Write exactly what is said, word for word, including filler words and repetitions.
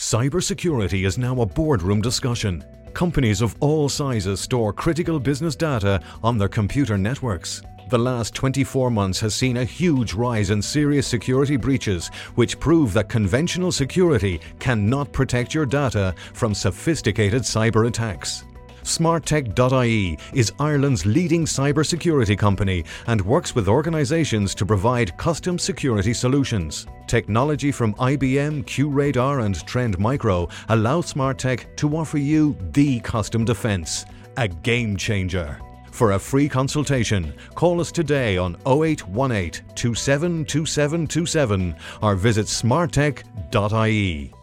Cybersecurity is now a boardroom discussion. Companies of all sizes store critical business data on their computer networks. The last twenty-four months has seen a huge rise in serious security breaches, which prove that conventional security cannot protect your data from sophisticated cyber attacks. Smarttech dot I E is Ireland's leading cybersecurity company and works with organizations to provide custom security solutions. Technology from I B M, QRadar and Trend Micro allow Smarttech to offer you the custom defense, a game changer. For a free consultation, call us today on oh eight one eight, two seven two seven two seven or visit smarttech dot I E.